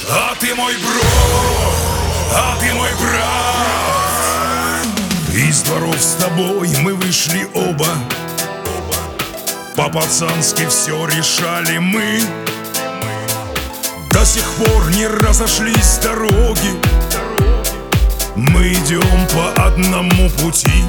А ты мой бро, а ты мой брат. Из дворов с тобой мы вышли оба, по-пацански все решали мы. До сих пор не разошлись дороги, мы идем по одному пути.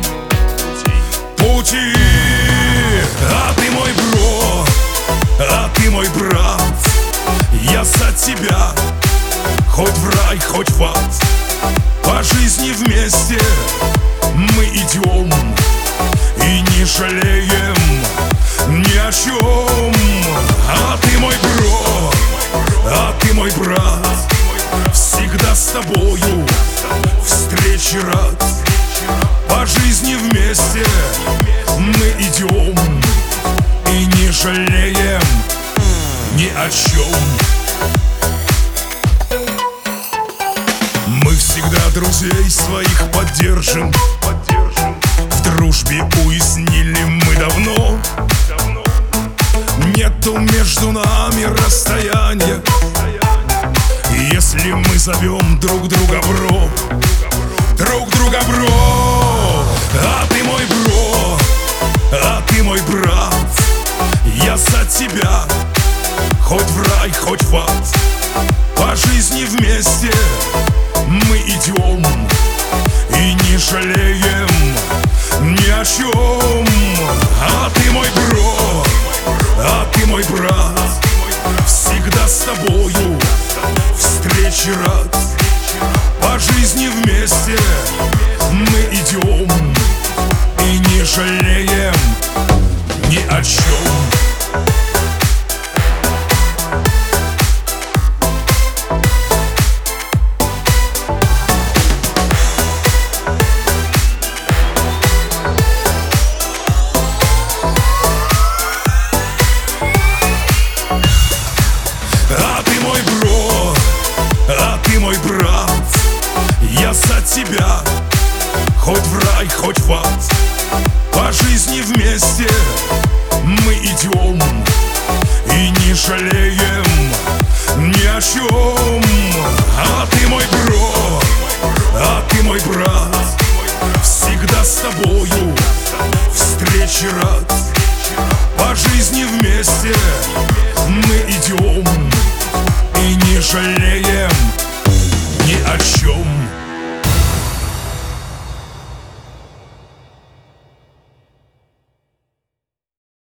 А ты мой бро, а ты мой брат. Я за тебя, хоть в рай, хоть в ад. По жизни вместе мы идем и не жалеем ни о чем. А ты мой бро, а ты мой брат. Всегда с тобою встречи рад. По жизни вместе мы идем и не жалеем ни о чем. Мы всегда друзей своих поддержим. В дружбе уяснили мы давно. Нету между нами расстояния, если мы зовем друг друга бро. Друг друга бро. А ты мой бро, а ты мой брат. Я за тебя, хоть в рай, хоть в ад. По жизни вместе мы идем и не жалеем ни о чем. А ты мой бро, а ты мой брат. Всегда с тобою встречи рад. По жизни вместе мы идем и не жалеем ни о чем. Я за тебя, хоть в рай, хоть в ад. По жизни вместе мы идем и не жалеем ни о чем. А ты мой бро, а ты мой брат. Всегда с тобою встречи рад. По жизни вместе мы идем и не жалеем ни о чем.